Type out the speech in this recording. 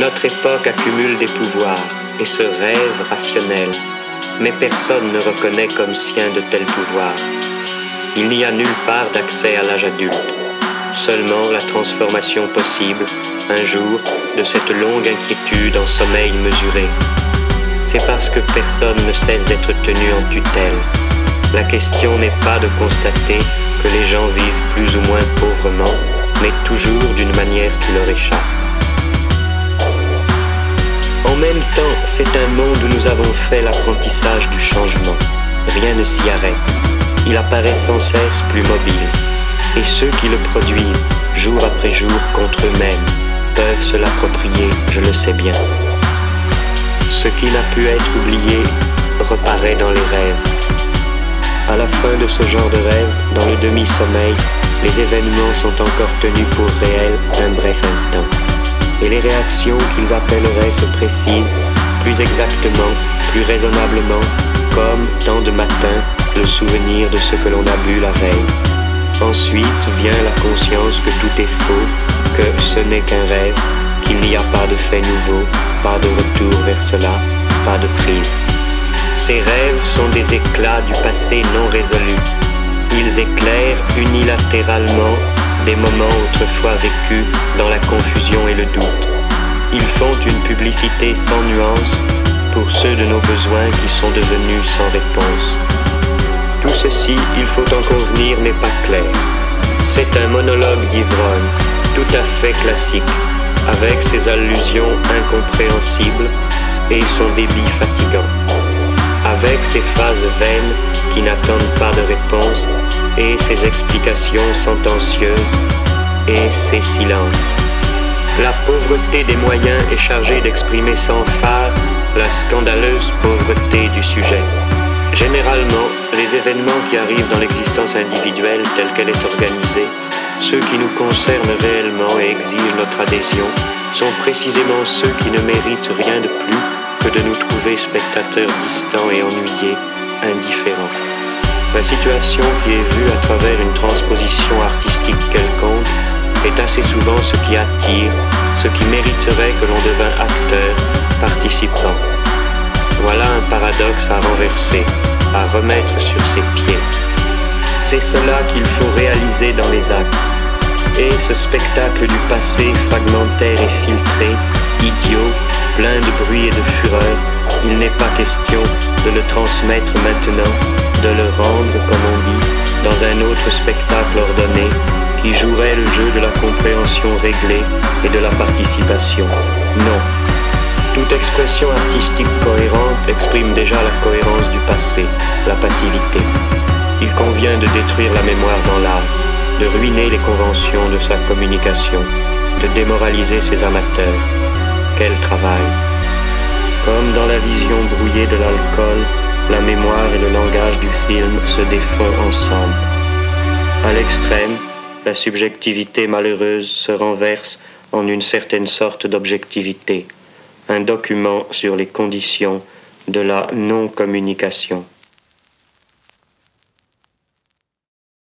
Notre époque accumule des pouvoirs et se rêve rationnel, mais personne ne reconnaît comme sien de tels pouvoirs. Il n'y a nulle part d'accès à l'âge adulte, seulement la transformation possible, un jour, de cette longue inquiétude en sommeil mesuré. C'est parce que personne ne cesse d'être tenu en tutelle. La question n'est pas de constater que les gens vivent plus ou moins pauvrement, mais toujours d'une manière qui leur échappe. En même temps, c'est un monde où nous avons fait l'apprentissage du changement. Rien ne s'y arrête. Il apparaît sans cesse plus mobile. Et ceux qui le produisent, jour après jour contre eux-mêmes, peuvent se l'approprier, je le sais bien. Ce qui n'a pu être oublié reparaît dans les rêves. À la fin de ce genre de rêve, dans le demi-sommeil, les événements sont encore tenus pour réels un bref instant. Et les réactions qu'ils appelleraient se précisent, plus exactement, plus raisonnablement, comme, tant de matin, le souvenir de ce que l'on a bu la veille. Ensuite vient la conscience que tout est faux, que ce n'est qu'un rêve, qu'il n'y a pas de fait nouveau, pas de retour vers cela, pas de prise. Ces rêves sont des éclats du passé non résolu. Ils éclairent unilatéralement des moments autrefois vécus dans la confusion et le doute. Ils font une publicité sans nuance pour ceux de nos besoins qui sont devenus sans réponse. Tout ceci, il faut en convenir, n'est pas clair. C'est un monologue d'ivrogne, tout à fait classique, avec ses allusions incompréhensibles et son débit fatigant, avec ses phrases vaines qui n'attendent pas de réponse et ses explications sentencieuses et ses silences. La pauvreté des moyens est chargée d'exprimer sans phare la scandaleuse pauvreté du sujet. Généralement, les événements qui arrivent dans l'existence individuelle telle qu'elle est organisée, ceux qui nous concernent réellement et exigent notre adhésion, sont précisément ceux qui ne méritent rien de plus que de nous trouver spectateurs distants et ennuyés, indifférents. La situation qui est vue à travers une transposition artistique quelconque est assez souvent ce qui attire, ce qui mériterait que l'on devint acteur, participant. Voilà un paradoxe à renverser, à remettre sur ses pieds. C'est cela qu'il faut réaliser dans les actes. Et ce spectacle du passé fragmentaire et filtré, idiot, plein de bruit et de fureur, il n'est pas question de le transmettre maintenant, de le rendre, comme on dit, dans un autre spectacle ordonné, qui jouerait le jeu de la compréhension réglée et de la participation. Non. Toute expression artistique cohérente exprime déjà la cohérence du passé, la passivité. Il convient de détruire la mémoire dans l'art, de ruiner les conventions de sa communication, de démoraliser ses amateurs. Quel travail! Comme dans la vision brouillée de l'alcool, la mémoire et le langage du film se défont ensemble. À l'extrême, la subjectivité malheureuse se renverse en une certaine sorte d'objectivité, un document sur les conditions de la non-communication.